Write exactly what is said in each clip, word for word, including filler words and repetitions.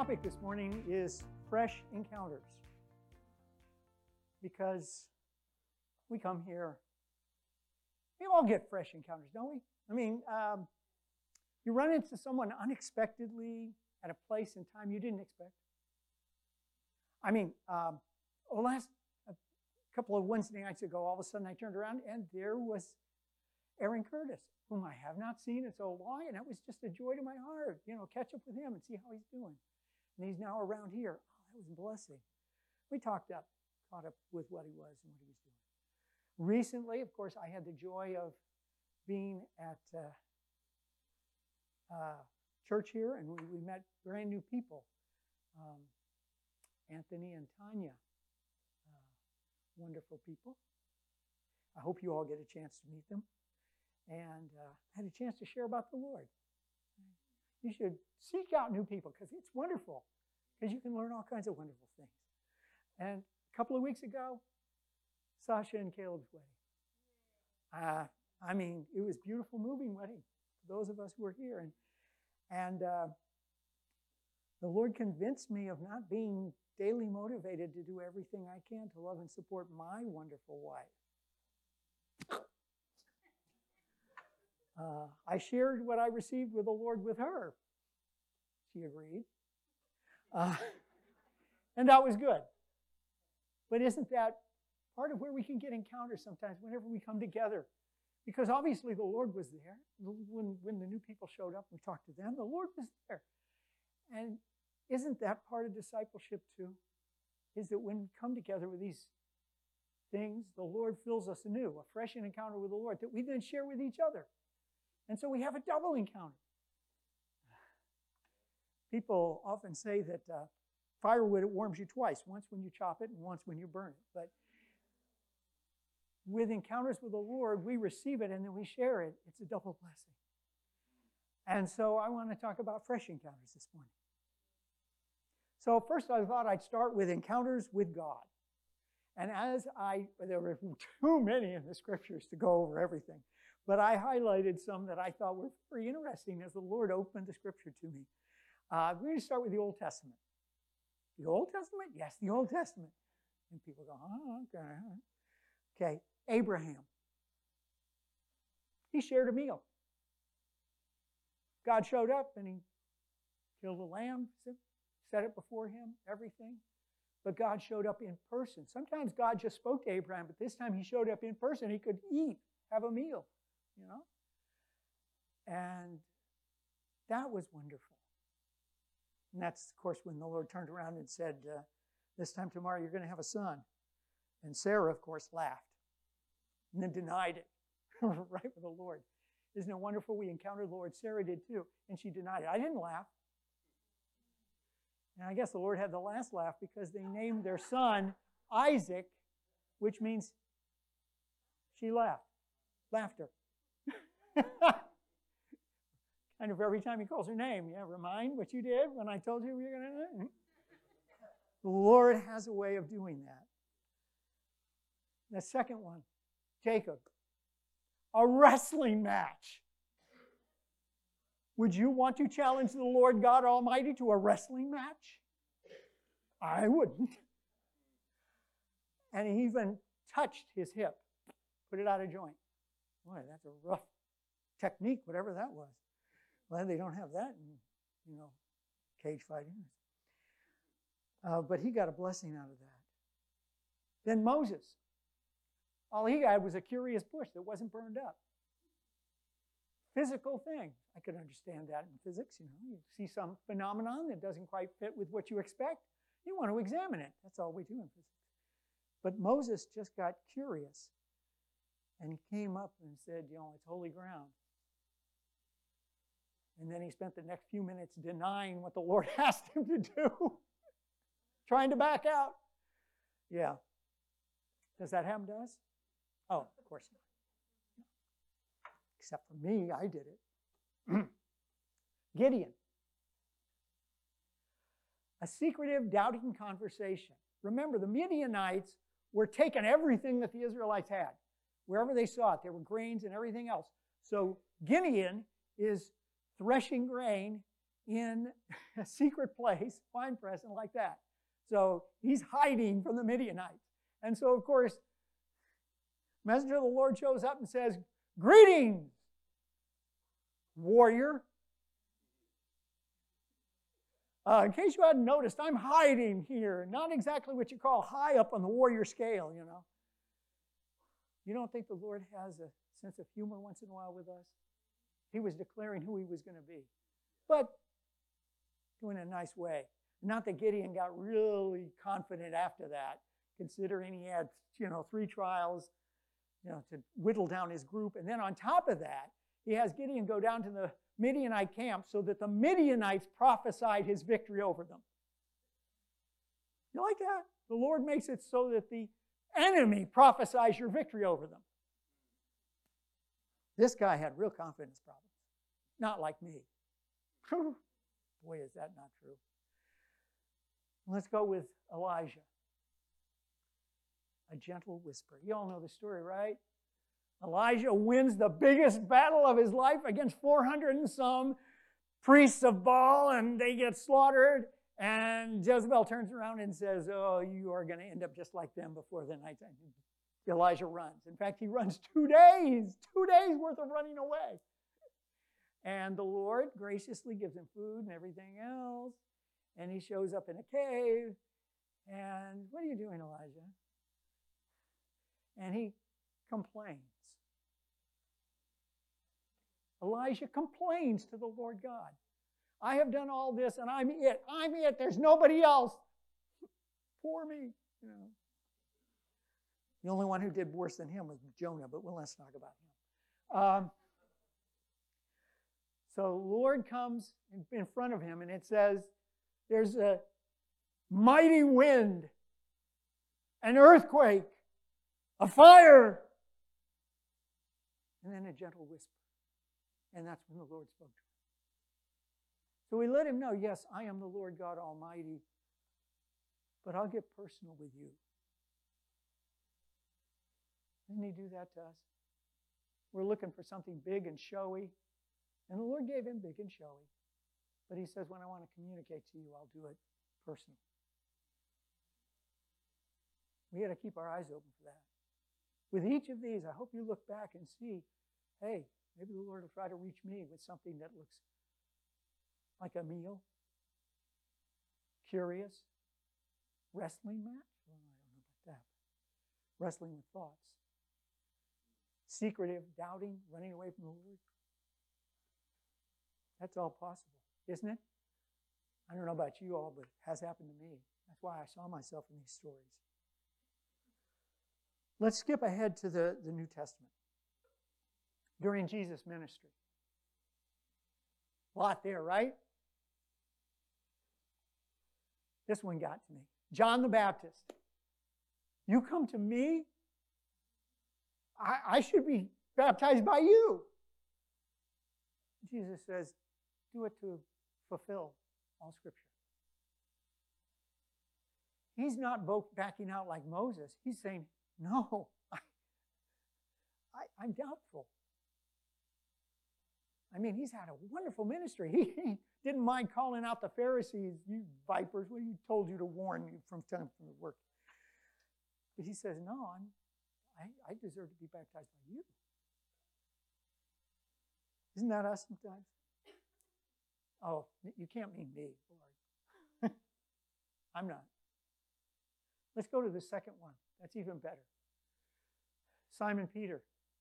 topic this morning is fresh encounters, because we come here, we all get fresh encounters, don't we? I mean, um, you run into someone unexpectedly at a place and time you didn't expect. I mean, um, oh, last a couple of Wednesday nights ago, all of a sudden I turned around and there was Aaron Curtis, whom I have not seen in so long, and it was just a joy to my heart, you know, catch up with him and see how he's doing. And he's now around here. Oh, that was a blessing. We talked up, caught up with what he was and what he was doing. Recently, of course, I had the joy of being at uh, uh, church here, and we, we met brand new people. Um, Anthony and Tanya, uh, wonderful people. I hope you all get a chance to meet them. And uh, I had a chance to share about the Lord. You should seek out new people because it's wonderful, because you can learn all kinds of wonderful things. And a couple of weeks ago, Sasha and Caleb's wedding. Uh, I mean, it was a beautiful, moving wedding for those of us who were here. And, and uh, the Lord convinced me of not being daily motivated to do everything I can to love and support my wonderful wife. Uh, I shared what I received with the Lord with her. She agreed. Uh, and that was good. But isn't that part of where we can get encounters sometimes whenever we come together? Because obviously the Lord was there. When, when the new people showed up and we talked to them, the Lord was there. And isn't that part of discipleship too? Is that when we come together with these things, the Lord fills us anew, a fresh encounter with the Lord that we then share with each other. And so we have a double encounter. People often say that uh, firewood, it warms you twice, once when you chop it and once when you burn it. But with encounters with the Lord, we receive it and then we share it. It's a double blessing. And so I want to talk about fresh encounters this morning. So first I thought I'd start with encounters with God. And as I, there were too many in the scriptures to go over everything, but I highlighted some that I thought were very interesting as the Lord opened the scripture to me. Uh, we're going to start with the Old Testament. The Old Testament? Yes, the Old Testament. And people go, oh, okay. Okay, Abraham. He shared a meal. God showed up and he killed a lamb, set it before him, everything. But God showed up in person. Sometimes God just spoke to Abraham, but this time he showed up in person. He could eat, have a meal, you know. And that was wonderful. And that's, of course, when the Lord turned around and said, uh, this time tomorrow you're going to have a son. And Sarah, of course, laughed and then denied it right with the Lord. Isn't it wonderful? We encountered the Lord. Sarah did too, and she denied it. I didn't laugh. And I guess the Lord had the last laugh because they named their son Isaac, which means she laughed. Laughter. Kind of every time he calls her name, yeah, remind what you did when I told you we were going to do. The Lord has a way of doing that. The second one, Jacob. A wrestling match. Would you want to challenge the Lord God Almighty to a wrestling match? I wouldn't. And he even touched his hip, put it out of joint. Boy, that's a rough technique, whatever that was. Well, they don't have that in, you know, cage fighting. Uh, but he got a blessing out of that. Then Moses. All he had was a curious bush that wasn't burned up. Physical thing. I could understand that in physics. You know, you see some phenomenon that doesn't quite fit with what you expect. You want to examine it. That's all we do in physics. But Moses just got curious. And he came up and said, you know, it's holy ground. And then he spent the next few minutes denying what the Lord asked him to do. Trying to back out. Yeah. Does that happen to us? Oh, of course not. Except for me, I did it. Gideon. A secretive, doubting conversation. Remember, the Midianites were taking everything that the Israelites had. Wherever they saw it, there were grains and everything else. So Gideon is threshing grain in a secret place, wine press, and like that. So he's hiding from the Midianites. And so, of course, messenger of the Lord shows up and says, "Greetings, warrior." Uh, in case you hadn't noticed, I'm hiding here. Not exactly what you call high up on the warrior scale, you know. You don't think the Lord has a sense of humor once in a while with us? He was declaring who he was going to be, but doing it in a nice way. Not that Gideon got really confident after that, considering he had, you know, three trials, you know, to whittle down his group. And then on top of that, he has Gideon go down to the Midianite camp so that the Midianites prophesied his victory over them. You like that? The Lord makes it so that the enemy prophesies your victory over them. This guy had real confidence problems. Not like me. Boy, is that not true. Let's go with Elijah. A gentle whisper. You all know the story, right? Elijah wins the biggest battle of his life against four hundred and some priests of Baal, and they get slaughtered. And Jezebel turns around and says, "Oh, you are going to end up just like them before the night." Elijah runs. In fact, he runs two days, two days worth of running away. And the Lord graciously gives him food and everything else. And he shows up in a cave. And what are you doing, Elijah? And he complains. Elijah complains to the Lord God. I have done all this and I'm it. I'm it. There's nobody else. Poor me. You know. The only one who did worse than him was Jonah, but well, let's talk about him. Um, so the Lord comes in, in front of him, and it says, there's a mighty wind, an earthquake, a fire, and then a gentle whisper. And that's when the Lord spoke to him. So we let him know, yes, I am the Lord God Almighty, but I'll get personal with you. Didn't he do that to us? We're looking for something big and showy, and the Lord gave him big and showy. But he says, when I want to communicate to you, I'll do it personal. We got to keep our eyes open for that. With each of these, I hope you look back and see, hey, maybe the Lord will try to reach me with something that looks like a meal, curious, wrestling match. Well, I don't know about that. Wrestling with thoughts. Secretive, doubting, running away from the Lord. That's all possible, isn't it? I don't know about you all, but it has happened to me. That's why I saw myself in these stories. Let's skip ahead to the, the New Testament. During Jesus' ministry. A lot there, right? This one got to me. John the Baptist. You come to me? I, I should be baptized by you. Jesus says, do it to fulfill all Scripture. He's not backing out like Moses. He's saying, no, I, I, I'm doubtful. I mean, he's had a wonderful ministry. He, he didn't mind calling out the Pharisees, you vipers, what he told you to warn you from time from the work. But he says, no, I'm, I, I deserve to be baptized by you. Isn't that us sometimes? Oh, you can't mean me, Lord. I'm not. Let's go to the second one. That's even better. Simon Peter.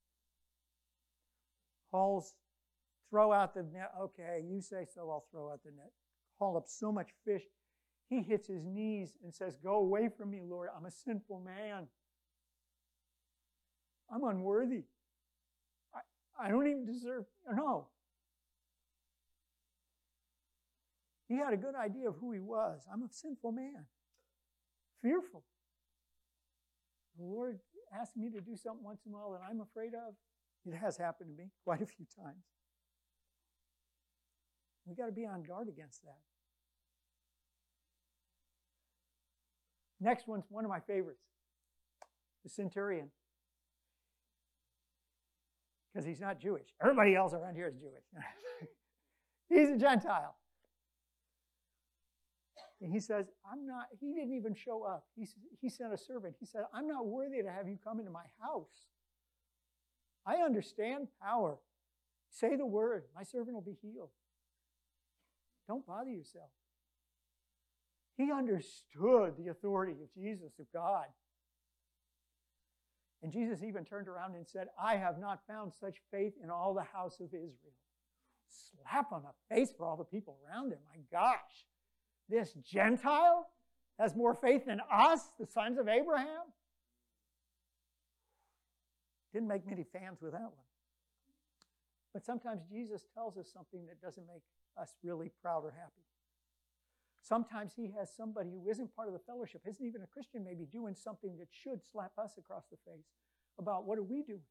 Hauls, throw out the net. Okay, you say so, I'll throw out the net. Haul up so much fish. He hits his knees and says, go away from me, Lord. I'm a sinful man. I'm unworthy. I, I don't even deserve, no. He had a good idea of who he was. I'm a sinful man. Fearful. The Lord asked me to do something once in a while that I'm afraid of. It has happened to me quite a few times. We've got to be on guard against that. Next one's one of my favorites. The centurion. Because he's not Jewish. Everybody else around here is Jewish. He's a Gentile. And he says, I'm not, he didn't even show up. He, he sent a servant. He said, I'm not worthy to have you come into my house. I understand power. Say the word. My servant will be healed. Don't bother yourself. He understood the authority of Jesus, of God. And Jesus even turned around and said, I have not found such faith in all the house of Israel. Slap on the face for all the people around him. My gosh. This Gentile has more faith than us, the sons of Abraham? Didn't make many fans with that one. But sometimes Jesus tells us something that doesn't make us really proud or happy. Sometimes he has somebody who isn't part of the fellowship, isn't even a Christian, maybe doing something that should slap us across the face about what are we doing.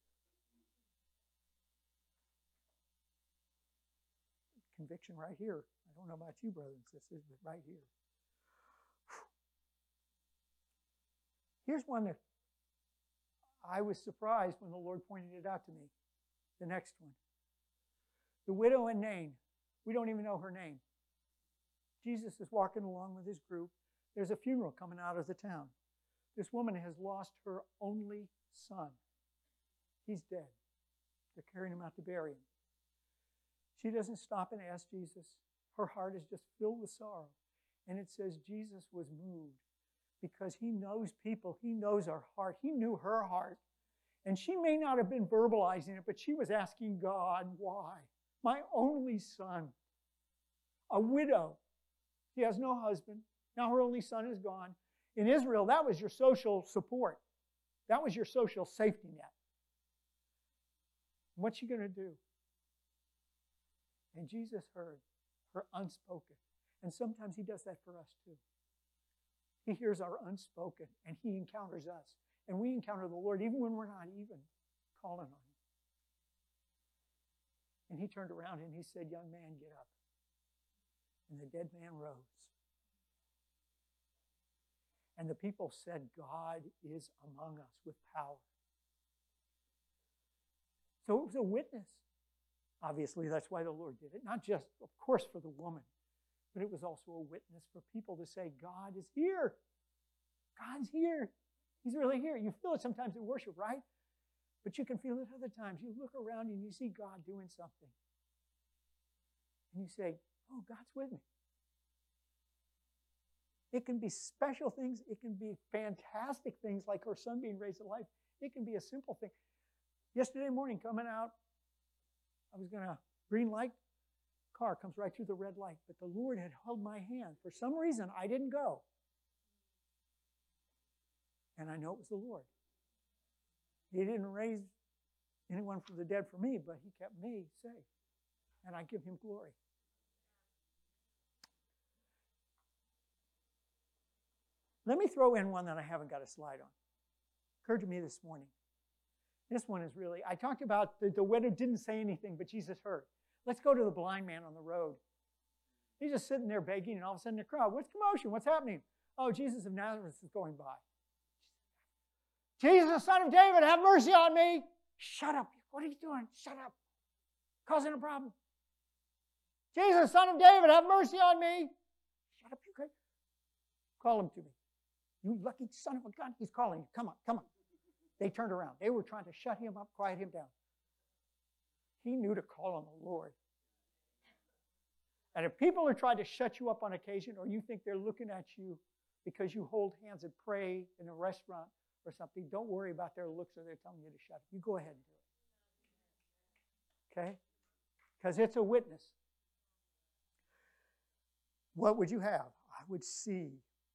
Conviction right here. I don't know about you, brothers and sisters, but right here. Here's one that I was surprised when the Lord pointed it out to me. The next one. The widow in Nain. We don't even know her name. Jesus is walking along with his group. There's a funeral coming out of the town. This woman has lost her only son. He's dead. They're carrying him out to bury him. She doesn't stop and ask Jesus. Her heart is just filled with sorrow. And it says Jesus was moved because he knows people. He knows our heart. He knew her heart. And she may not have been verbalizing it, but she was asking God, why? My only son. A widow. She has no husband. Now her only son is gone. In Israel, that was your social support. That was your social safety net. What's she going to do? And Jesus heard her unspoken. And sometimes he does that for us too. He hears our unspoken and he encounters us. And we encounter the Lord even when we're not even calling on him. And he turned around and he said, young man, get up. And the dead man rose. And the people said, God is among us with power. So it was a witness. Obviously, that's why the Lord did it. Not just, of course, for the woman, but it was also a witness for people to say, God is here. God's here. He's really here. You feel it sometimes in worship, right? But you can feel it other times. You look around and you see God doing something. And you say, oh, God's with me. It can be special things. It can be fantastic things like her son being raised to life. It can be a simple thing. Yesterday morning, coming out, I was going to, green light, car comes right through the red light. But the Lord had held my hand. For some reason, I didn't go. And I know it was the Lord. He didn't raise anyone from the dead for me, but he kept me safe. And I give him glory. Let me throw in one that I haven't got a slide on. Occurred to me this morning. This one is really, I talked about the, the widow didn't say anything, but Jesus heard. Let's go to the blind man on the road. He's just sitting there begging, and all of a sudden the crowd, what's commotion? What's happening? Oh, Jesus of Nazareth is going by. Jesus, son of David, have mercy on me. Shut up. What are you doing? Shut up. Causing a problem. Jesus, son of David, have mercy on me. Shut up, you guys. Call him to me. You lucky son of a gun. He's calling you. Come on, come on. They turned around. They were trying to shut him up, quiet him down. He knew to call on the Lord. And if people are trying to shut you up on occasion, or you think they're looking at you because you hold hands and pray in a restaurant or something, don't worry about their looks or they're telling you to shut up. You go ahead and do it. Okay? Because it's a witness. What would you have? I would see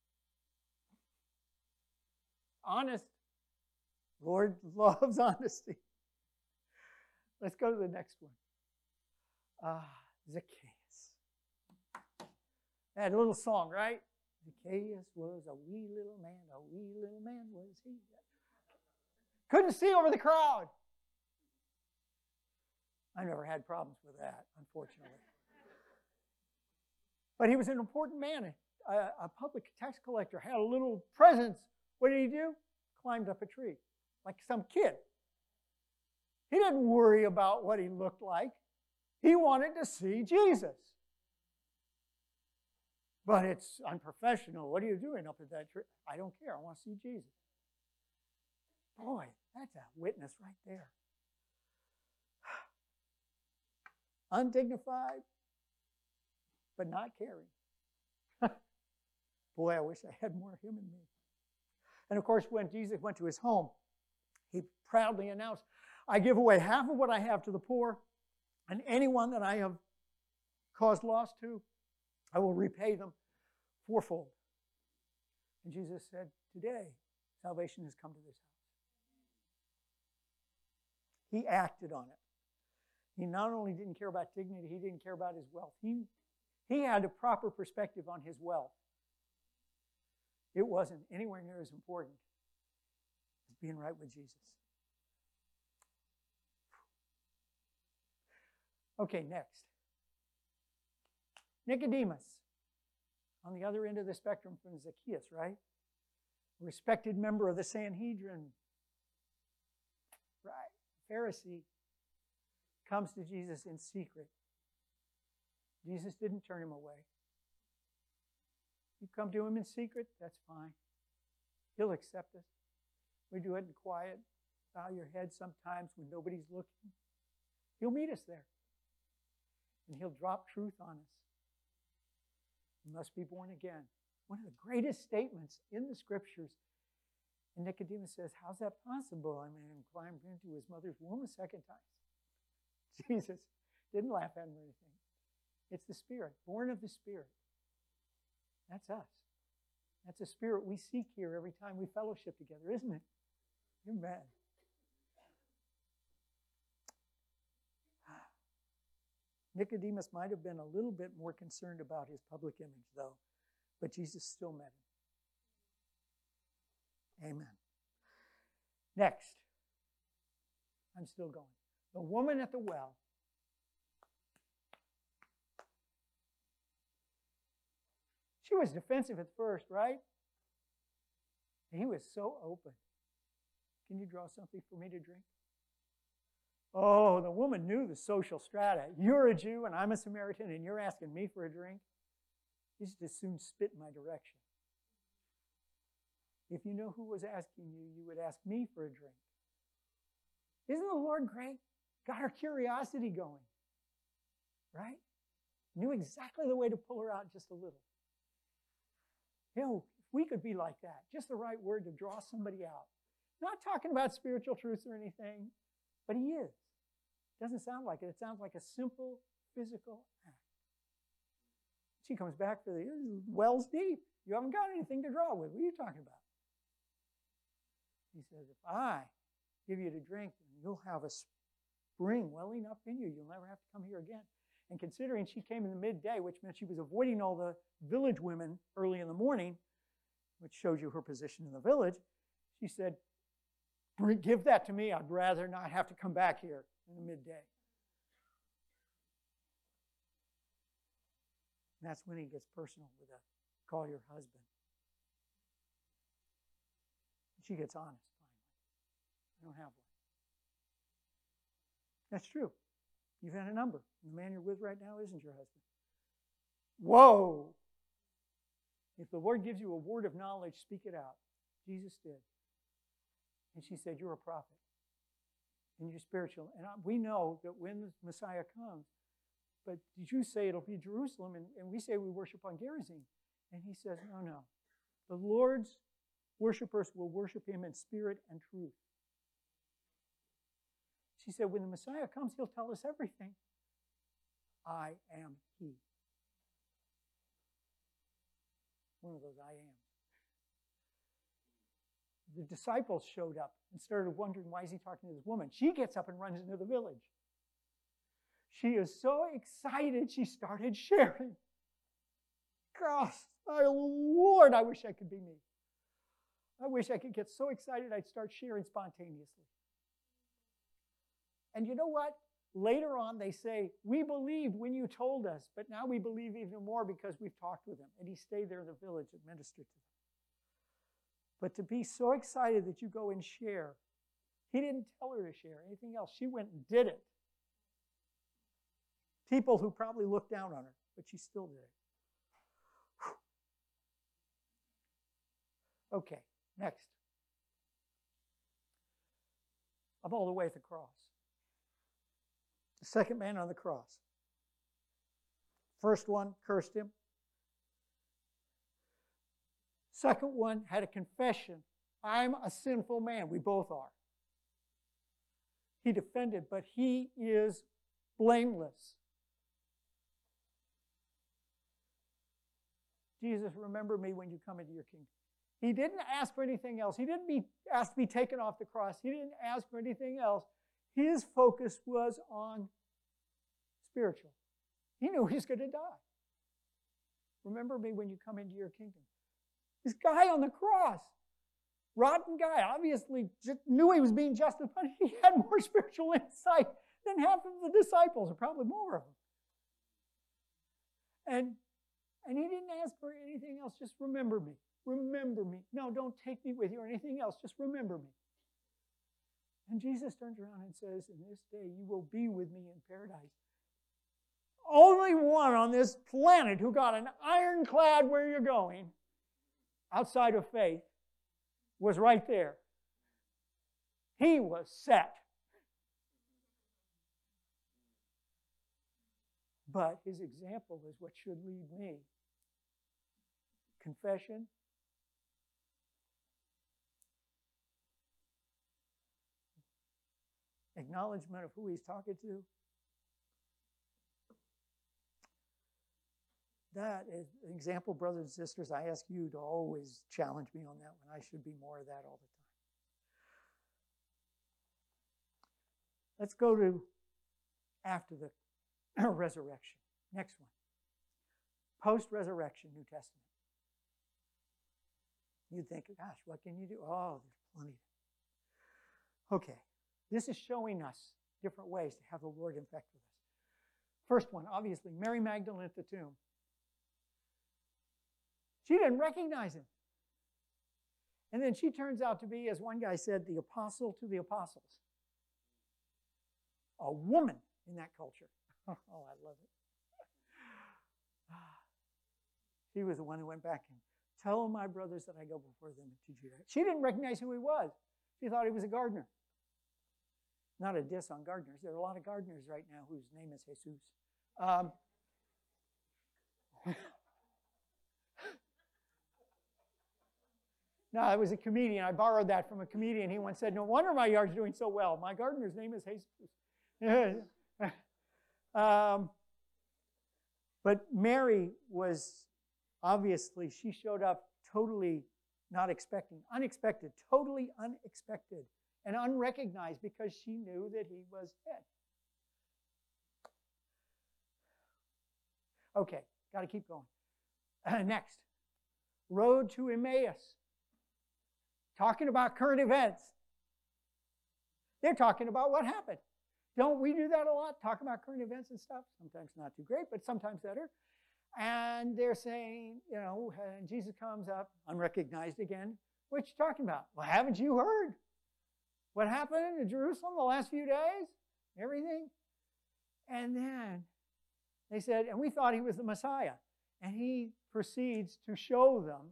honest. Lord loves honesty. Let's go to the next one. Ah, Zacchaeus. That little song, right? Zacchaeus was a wee little man, a wee little man was he. Couldn't see over the crowd. I never had problems with that, unfortunately. But he was an important man, a, a public tax collector, had a little presence. What did he do? Climbed up a tree, like some kid. He didn't worry about what he looked like. He wanted to see Jesus. But it's unprofessional. What are you doing up at that tree? I don't care. I want to see Jesus. Boy, that's a witness right there. Undignified, but not caring. Boy, I wish I had more of him in me. And of course, when Jesus went to his home, he proudly announced, I give away half of what I have to the poor, and anyone that I have caused loss to, I will repay them fourfold. And Jesus said, today, salvation has come to this house. He acted on it. He not only didn't care about dignity, he didn't care about his wealth. He, he had a proper perspective on his wealth. It wasn't anywhere near as important as being right with Jesus. Okay, next. Nicodemus, on the other end of the spectrum from Zacchaeus, right? A respected member of the Sanhedrin, right? Pharisee, comes to Jesus in secret. Jesus didn't turn him away. You come to him in secret, that's fine. He'll accept us. We do it in quiet. Bow your head sometimes when nobody's looking. He'll meet us there. And he'll drop truth on us. You must be born again. One of the greatest statements in the scriptures. And Nicodemus says, how's that possible? I mean, climbed into his mother's womb a second time. Jesus didn't laugh at him or anything. It's the Spirit, born of the Spirit. That's us. That's a spirit we seek here every time we fellowship together, isn't it? Amen. Nicodemus might have been a little bit more concerned about his public image, though, but Jesus still met him. Amen. Next. I'm still going. The woman at the well. She was defensive at first, right? He was so open. Can you draw something for me to drink? Oh, the woman knew the social strata. You're a Jew and I'm a Samaritan and you're asking me for a drink? You should just soon spit in my direction. If you know who was asking you, you would ask me for a drink. Isn't the Lord great? Got her curiosity going, right? Knew exactly the way to pull her out just a little. You know, if we could be like that, just the right word to draw somebody out. Not talking about spiritual truths or anything, but he is. Doesn't sound like it. It sounds like a simple physical act. She comes back for the well's deep. You haven't got anything to draw with. What are you talking about? He says, if I give you to drink, you'll have a spring welling up in you. You'll never have to come here again. And considering she came in the midday, which meant she was avoiding all the village women early in the morning, which shows you her position in the village, she said, give that to me. I'd rather not have to come back here in the midday. And that's when he gets personal with a call your husband. She gets honest finally. I don't have one. That's true. You've had a number. The man you're with right now isn't your husband. Whoa! If the Lord gives you a word of knowledge, speak it out. Jesus did. And she said, you're a prophet. And you're spiritual. And we know that when the Messiah comes, but did you say it'll be Jerusalem? And, and we say we worship on Gerizim. And he says, no, no. The Lord's worshipers will worship him in spirit and truth. She said, when the Messiah comes, he'll tell us everything. I am he. One of those I am. The disciples showed up and started wondering, why is he talking to this woman? She gets up and runs into the village. She is so excited, she started sharing. Gosh, my Lord, I wish I could be me. I wish I could get so excited I'd start sharing spontaneously. And you know what? Later on, they say, we believed when you told us, but now we believe even more because we've talked with him. And he stayed there in the village and ministered to them. But to be so excited that you go and share, he didn't tell her to share anything else. She went and did it. People who probably looked down on her, but she still did it. Okay, next. I'm all the way at the cross. The second man on the cross. First one cursed him. Second one had a confession. I'm a sinful man. We both are. He defended, but he is blameless. Jesus, remember me when you come into your kingdom. He didn't ask for anything else. He didn't be asked to be taken off the cross. He didn't ask for anything else. His focus was on spiritual. He knew he was going to die. Remember me when you come into your kingdom. This guy on the cross, rotten guy, obviously just knew he was being justified. He had more spiritual insight than half of the disciples, or probably more of them. And, and he didn't ask for anything else. Just remember me. Remember me. No, don't take me with you or anything else. Just remember me. And Jesus turns around and says, in this day you will be with me in paradise. Only one on this planet who got an ironclad where you're going, outside of faith, was right there. He was set. But his example is what should lead me. Confession. Acknowledgement of who he's talking to. That is an example, brothers and sisters. I ask you to always challenge me on that one. I should be more of that all the time. Let's go to after the resurrection. Next one. Post-resurrection New Testament. You'd think, gosh, what can you do? Oh, there's plenty. Okay. This is showing us different ways to have the Lord infect with us. First one, obviously, Mary Magdalene at the tomb. She didn't recognize him. And then she turns out to be, as one guy said, the apostle to the apostles. A woman in that culture. Oh, I love it. She was the one who went back and tell my brothers that I go before them to Judah. She didn't recognize who he was. She thought he was a gardener. Not a diss on gardeners. There are a lot of gardeners right now whose name is Jesus. Um, no, I was a comedian. I borrowed that from a comedian. He once said, no wonder my yard's doing so well. My gardener's name is Jesus. um, but Mary was, obviously, she showed up totally not expecting, unexpected, totally unexpected. And unrecognized because she knew that he was dead. Okay, got to keep going. Uh, next, road to Emmaus. Talking about current events. They're talking about what happened. Don't we do that a lot? Talk about current events and stuff? Sometimes not too great, but sometimes better. And they're saying, you know, and Jesus comes up, unrecognized again. What you talking about? Well, haven't you heard? What happened in Jerusalem the last few days? Everything. And then they said, and we thought he was the Messiah. And he proceeds to show them,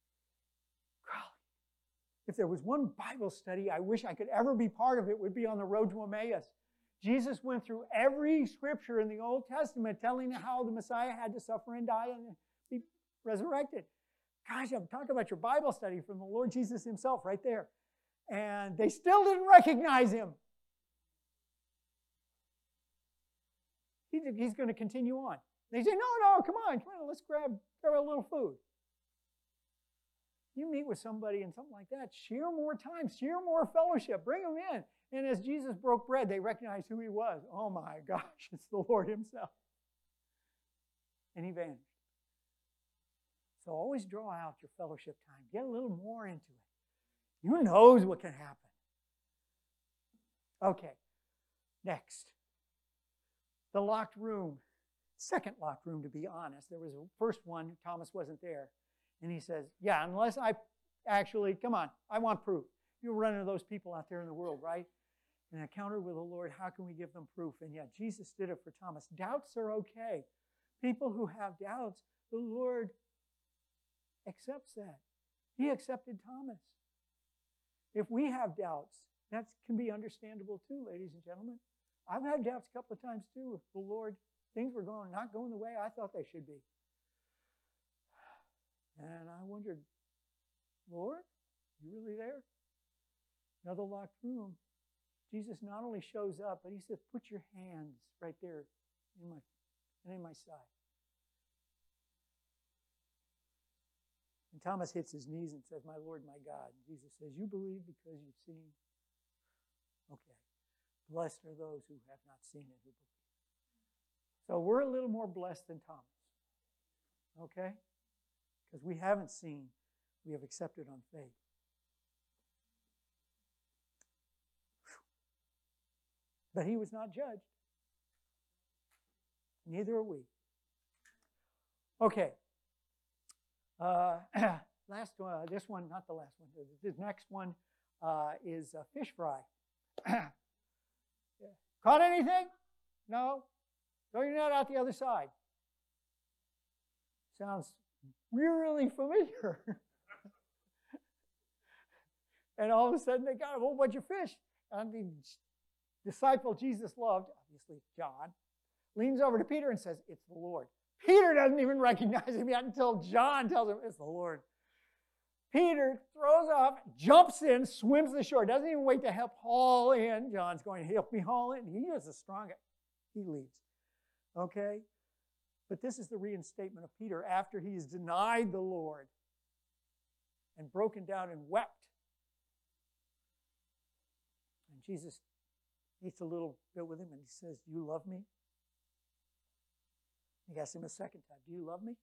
if there was one Bible study I wish I could ever be part of, it would be on the road to Emmaus. Jesus went through every scripture in the Old Testament telling how the Messiah had to suffer and die and be resurrected. Gosh, I'm talking about your Bible study from the Lord Jesus himself right there. And they still didn't recognize him. He, he's going to continue on. They say, no, no, come on, come on, let's grab, grab a little food. You meet with somebody and something like that, share more time, share more fellowship, bring them in. And as Jesus broke bread, they recognized who he was. Oh my gosh, it's the Lord himself. And he vanished. So always draw out your fellowship time. Get a little more into it. Who knows what can happen? Okay, next. The locked room. Second locked room, to be honest. There was a first one, Thomas wasn't there. And he says, yeah, unless I actually, come on, I want proof. You run into those people out there in the world, right? In an encounter with the Lord, how can we give them proof? And yet Jesus did it for Thomas. Doubts are okay. People who have doubts, the Lord accepts that. He accepted Thomas. If we have doubts, that can be understandable too, ladies and gentlemen. I've had doubts a couple of times too with the Lord. Things were going not going the way I thought they should be. And I wondered, Lord, you really there? Another locked room. Jesus not only shows up, but he says, put your hands right there in my, and in my side. And Thomas hits his knees and says, my Lord, my God. Jesus says, you believe because you've seen? Okay. Blessed are those who have not seen and who believe. So we're a little more blessed than Thomas. Okay? Because we haven't seen, we have accepted on faith. But he was not judged. Neither are we. Okay. Uh, last one, uh, this one, not the last one. This next one uh, is uh, fish fry. Caught anything? No? Throw your net out the other side. Sounds really familiar. And all of a sudden they got a whole bunch of fish. And the disciple Jesus loved, obviously John, leans over to Peter and says, it's the Lord. Peter doesn't even recognize him yet until John tells him it's the Lord. Peter throws off, jumps in, swims to the shore, doesn't even wait to help haul in. John's going to help me haul in. He is the strongest. He leads. Okay? But this is the reinstatement of Peter after he's denied the Lord and broken down and wept. And Jesus eats a little bit with him and he says, do you love me? He asks him a second time, do you love me?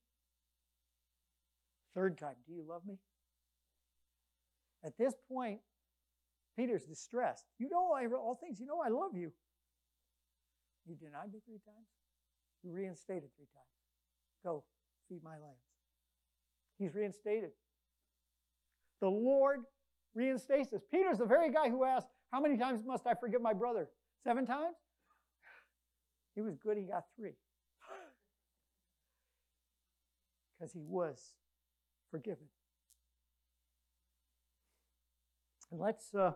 Third time, do you love me? At this point, Peter's distressed. You know, I, all things, you know I love you. You denied me three times. You reinstated three times. Go, feed my lambs. He's reinstated. The Lord reinstates us. Peter's the very guy who asked, how many times must I forgive my brother? Seven times? He was good, he got three. Because he was forgiven. And let's uh,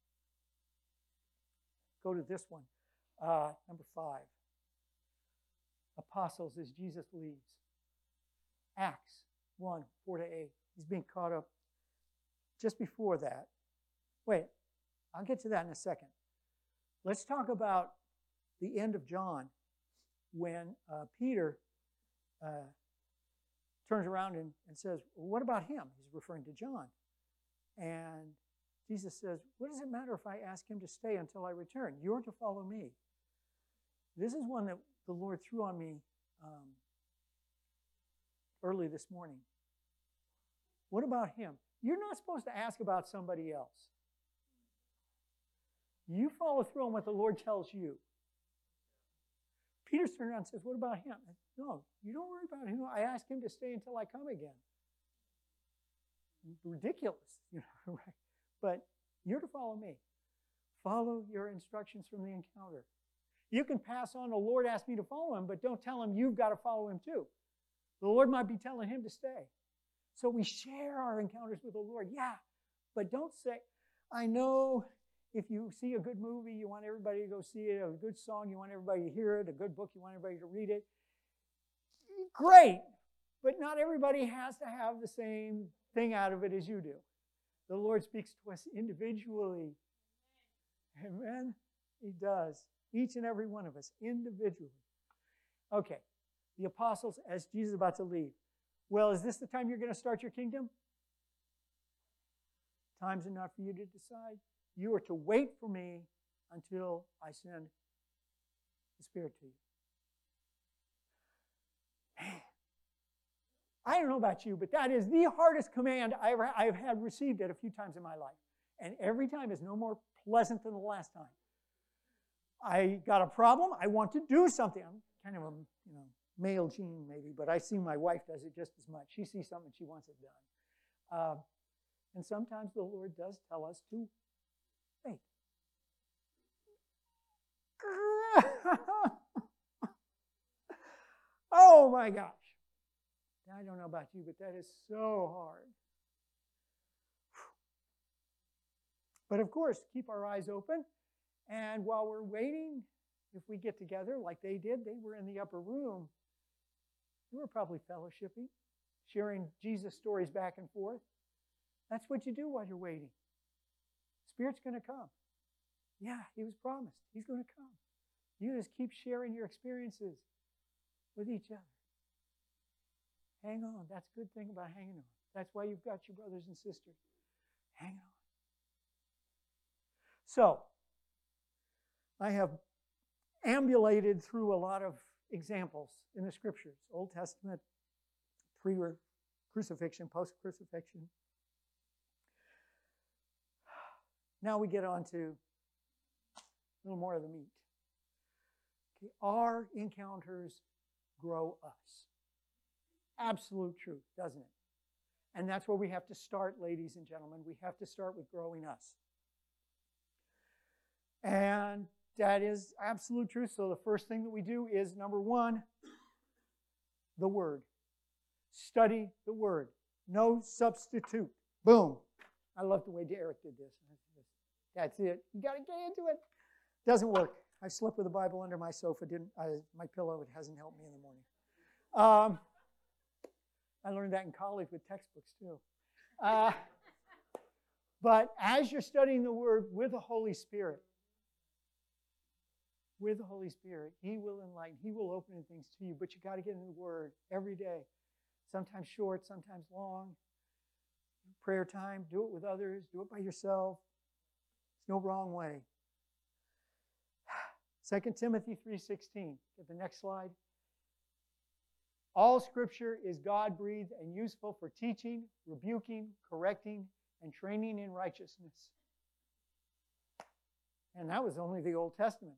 go to this one, uh, number five. Apostles as Jesus leaves. Acts one, four to eight. He's being caught up. Just before that, wait, I'll get to that in a second. Let's talk about the end of John when uh, Peter uh, turns around and, and says, well, what about him? He's referring to John. And Jesus says, what does it matter if I ask him to stay until I return? You're to follow me. This is one that the Lord threw on me um, early this morning. What about him? You're not supposed to ask about somebody else. You follow through on what the Lord tells you. Peter turned around and says, what about him? No, you don't worry about him. I asked him to stay until I come again. Ridiculous, you know, right? But you're to follow me. Follow your instructions from the encounter. You can pass on, the Lord asked me to follow him, but don't tell him you've got to follow him too. The Lord might be telling him to stay. So we share our encounters with the Lord. Yeah, but don't say, I know if you see a good movie, you want everybody to go see it, a good song, you want everybody to hear it, a good book, you want everybody to read it. Great, but not everybody has to have the same thing out of it as you do. The Lord speaks to us individually. Amen? He does. Each and every one of us, individually. Okay, the apostles, as Jesus is about to leave. Well, is this the time you're going to start your kingdom? Times are not for you to decide. You are to wait for me until I send the Spirit to you. Man, I don't know about you, but that is the hardest command I ever, I've had received it a few times in my life. And every time is no more pleasant than the last time. I got a problem. I want to do something. I'm kind of a you know male gene maybe, but I see my wife does it just as much. She sees something, she wants it done. Uh, and sometimes the Lord does tell us to wait. Oh my gosh. I don't know about you, but that is so hard. But of course, keep our eyes open. And while we're waiting, if we get together like they did, they were in the upper room. They were probably fellowshipping, sharing Jesus stories back and forth. That's what you do while you're waiting. Spirit's going to come. Yeah, he was promised. He's going to come. You just keep sharing your experiences with each other. Hang on. That's a good thing about hanging on. That's why you've got your brothers and sisters. Hang on. So, I have ambulated through a lot of examples in the Scriptures. Old Testament, pre-crucifixion, post-crucifixion. Now we get on to a little more of the meat. Okay, our encounters grow us. Absolute truth, doesn't it? And that's where we have to start, ladies and gentlemen. We have to start with growing us. And that is absolute truth. So the first thing that we do is, number one, the Word. Study the Word. No substitute. Boom. I love the way Derek did this. That's it. You got to get into it. Doesn't work. I slept with a Bible under my sofa. Didn't I, my pillow? It hasn't helped me in the morning. Um, I learned that in college with textbooks too. Uh, but as you're studying the Word with the Holy Spirit, with the Holy Spirit, He will enlighten. He will open things to you. But you got to get in the Word every day. Sometimes short, sometimes long. Prayer time. Do it with others. Do it by yourself. There's no wrong way. Second Timothy three sixteen. Get the next slide. All Scripture is God-breathed and useful for teaching, rebuking, correcting, and training in righteousness. And that was only the Old Testament.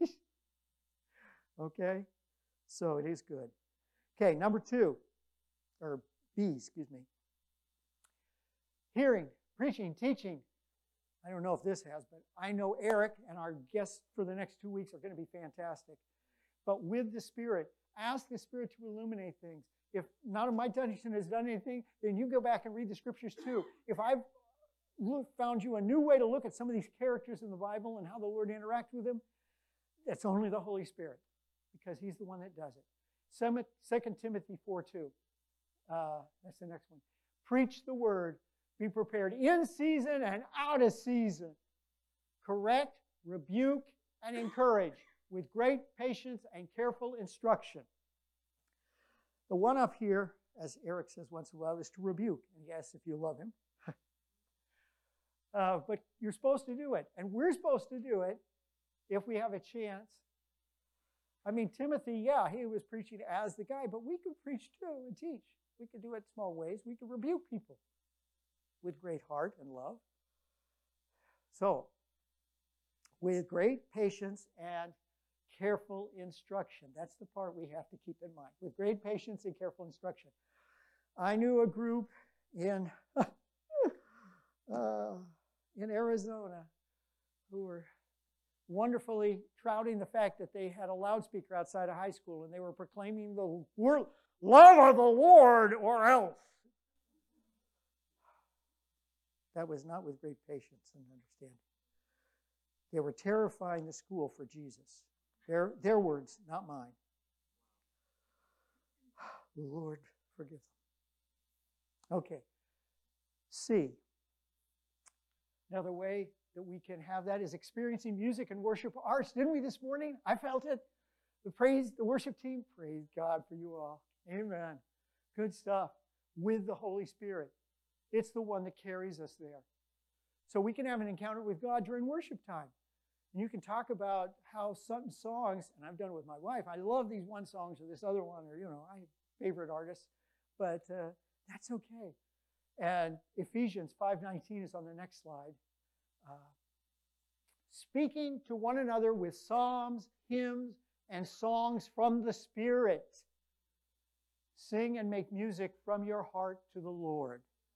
Okay? So it is good. Okay, number two, or B, excuse me. Hearing, preaching, teaching. I don't know if this has, but I know Eric and our guests for the next two weeks are going to be fantastic. But with the Spirit, ask the Spirit to illuminate things. If none of my Tyson has done anything, then you go back and read the Scriptures too. If I've found you a new way to look at some of these characters in the Bible and how the Lord interacts with them, that's only the Holy Spirit, because He's the one that does it. Second Timothy four two. Uh, that's the next one. Preach the Word. Be prepared in season and out of season. Correct, rebuke, and encourage with great patience and careful instruction. The one up here, as Eric says once in a while, is to rebuke. And yes, if you love him. uh, but you're supposed to do it. And we're supposed to do it if we have a chance. I mean, Timothy, yeah, he was preaching as the guy, but we could preach too and teach. We could do it in small ways. We could rebuke people with great heart and love. So, with great patience and careful instruction. That's the part we have to keep in mind. With great patience and careful instruction. I knew a group in, uh, in Arizona who were wonderfully touting the fact that they had a loudspeaker outside a high school and they were proclaiming the word, love of the Lord or else. That was not with great patience and understanding. They were terrifying the school for Jesus. Their, their words, not mine. Lord, forgive them. Okay. C. Another way that we can have that is experiencing music and worship arts. Didn't we this morning? I felt it. The praise, the worship team, praise God for you all. Amen. Good stuff. With the Holy Spirit. It's the one that carries us there. So we can have an encounter with God during worship time. And you can talk about how certain songs, and I've done it with my wife, I love these one songs or this other one, or, you know, I have favorite artists, but uh, that's okay. And Ephesians five nineteen is on the next slide. Uh, Speaking to one another with psalms, hymns, and songs from the Spirit. Sing and make music from your heart to the Lord.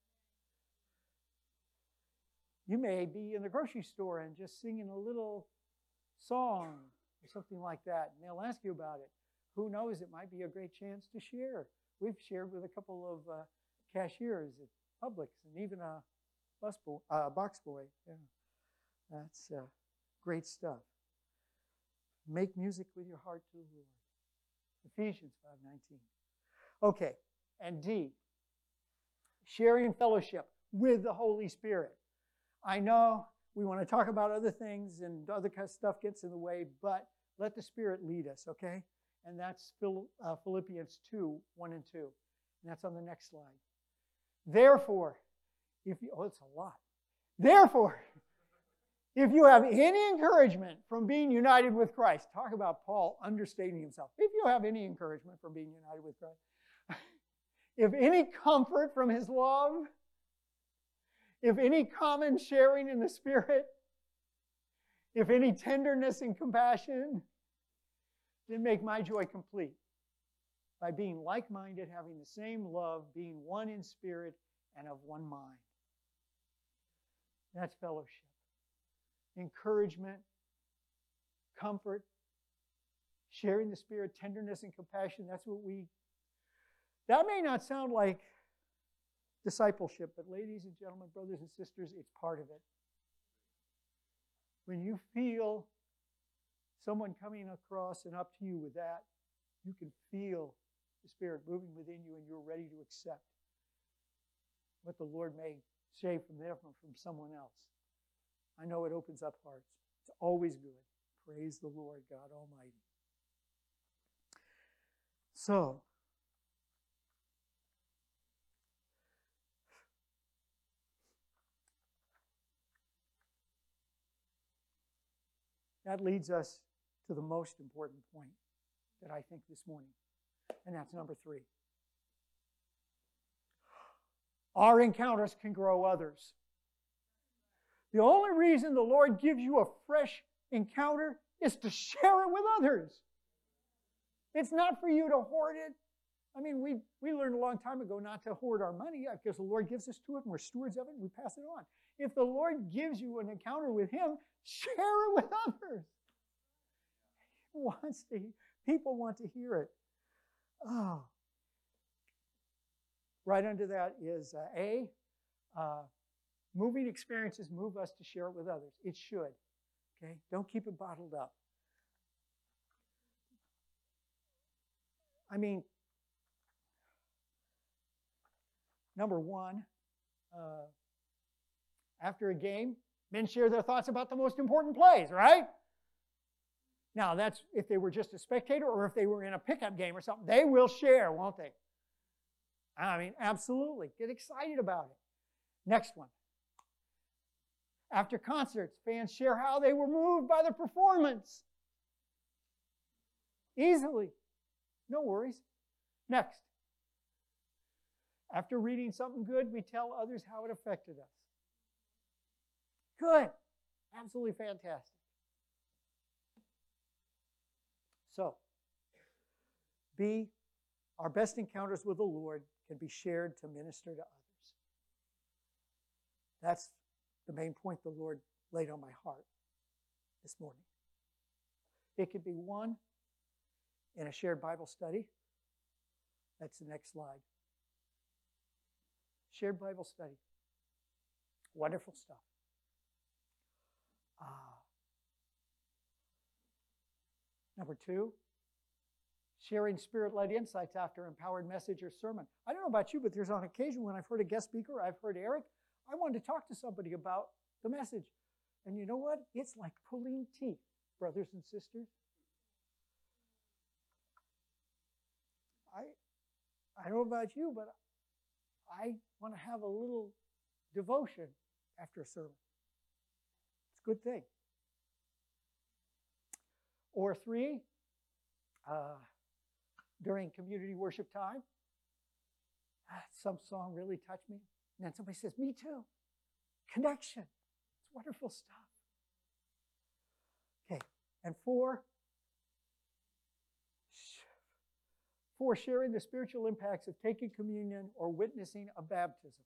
You may be in the grocery store and just singing a little song or something like that, and they'll ask you about it. Who knows? It might be a great chance to share. We've shared with a couple of uh, cashiers at Publix and even a bus boy, uh, box boy. Yeah. That's uh, great stuff. Make music with your heart to the Lord. Ephesians five nineteen. Okay, and D, sharing fellowship with the Holy Spirit. I know we want to talk about other things and other kind of stuff gets in the way, but let the Spirit lead us, okay? And that's Philippians two, one and two. And that's on the next slide. Therefore, if you, oh, it's a lot. Therefore, if you have any encouragement from being united with Christ, talk about Paul understating himself. If you have any encouragement from being united with Christ, if any comfort from his love, if any common sharing in the Spirit, if any tenderness and compassion, then make my joy complete by being like-minded, having the same love, being one in spirit and of one mind. That's fellowship. Encouragement, comfort, sharing the Spirit, tenderness and compassion. That's what we, that may not sound like discipleship, but ladies and gentlemen, brothers and sisters, it's part of it. When you feel someone coming across and up to you with that, you can feel the Spirit moving within you and you're ready to accept what the Lord may say from them or from someone else. I know it opens up hearts. It's always good. Praise the Lord God Almighty. So, that leads us to the most important point that I think this morning, and that's number three. Our encounters can grow others. The only reason the Lord gives you a fresh encounter is to share it with others. It's not for you to hoard it. I mean, we, we learned a long time ago not to hoard our money because the Lord gives us to it and we're stewards of it and we pass it on. If the Lord gives you an encounter with Him, share it with others. He wants to, people want to hear it. Oh. Right under that is uh, A, uh, moving experiences move us to share it with others. It should. Okay? Don't keep it bottled up. I mean, number one, uh, after a game, men share their thoughts about the most important plays, right? Now, that's if they were just a spectator or if they were in a pickup game or something. They will share, won't they? I mean, absolutely. Get excited about it. Next one. After concerts, fans share how they were moved by the performance. Easily. No worries. Next. After reading something good, we tell others how it affected us. Good. Absolutely fantastic. So, B, our best encounters with the Lord can be shared to minister to others. That's the main point the Lord laid on my heart this morning. It could be one in a shared Bible study. That's the next slide. Shared Bible study. Wonderful stuff. Ah. Number two, sharing Spirit-led insights after empowered message or sermon. I don't know about you, but there's on occasion when I've heard a guest speaker, I've heard Eric, I wanted to talk to somebody about the message. And you know what? It's like pulling teeth, brothers and sisters. I, I don't know about you, but I want to have a little devotion after a sermon. It's a good thing. Or three, uh, during community worship time, some song really touched me. And then somebody says, me too. Connection. It's wonderful stuff. Okay. And four, four, sharing the spiritual impacts of taking communion or witnessing a baptism.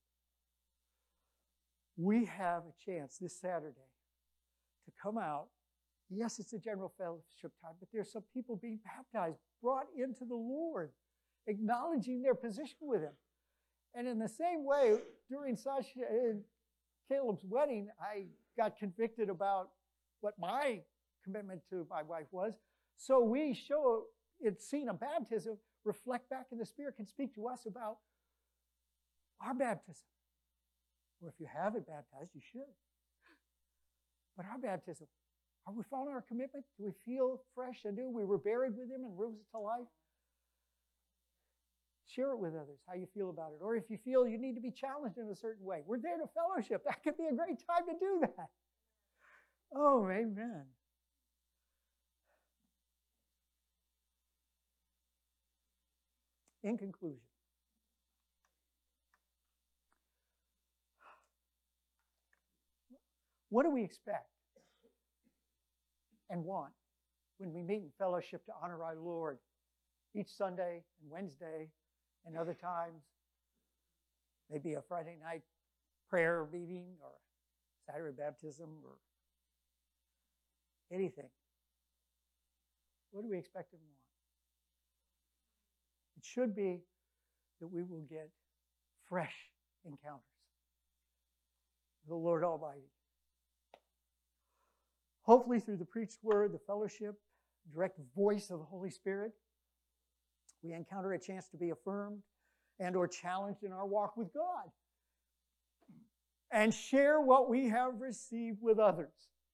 We have a chance this Saturday to come out. Yes, it's a general fellowship time, but there's some people being baptized, brought into the Lord, acknowledging their position with Him. And in the same way, during Sasha and Caleb's wedding, I got convicted about what my commitment to my wife was. So we show it's seen a baptism, reflect back in the Spirit, can speak to us about our baptism. Or if you haven't baptized, you should. But our baptism, are we following our commitment? Do we feel fresh and new? We were buried with Him and rose to life. Share it with others, how you feel about it. Or if you feel you need to be challenged in a certain way, we're there to fellowship. That could be a great time to do that. Oh, amen. In conclusion, what do we expect and want when we meet in fellowship to honor our Lord each Sunday and Wednesday and other times? Maybe a Friday night prayer meeting or Saturday baptism or anything. What do we expect and want? It should be that we will get fresh encounters with the Lord Almighty. Hopefully through the preached word, the fellowship, direct voice of the Holy Spirit, we encounter a chance to be affirmed and or challenged in our walk with God and share what we have received with others.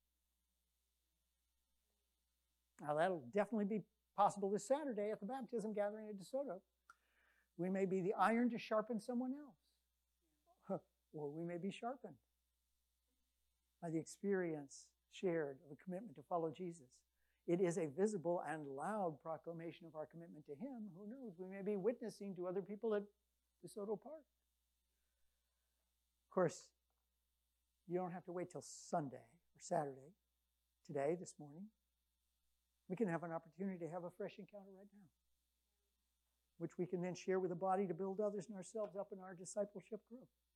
Now that'll definitely be possible this Saturday at the baptism gathering at DeSoto. We may be the iron to sharpen someone else, or we may be sharpened by the experience shared of a commitment to follow Jesus. It is a visible and loud proclamation of our commitment to Him. Who knows? We may be witnessing to other people at DeSoto Park. Of course, you don't have to wait till Sunday or Saturday, today, this morning. We can have an opportunity to have a fresh encounter right now, which we can then share with the body to build others and ourselves up in our discipleship group.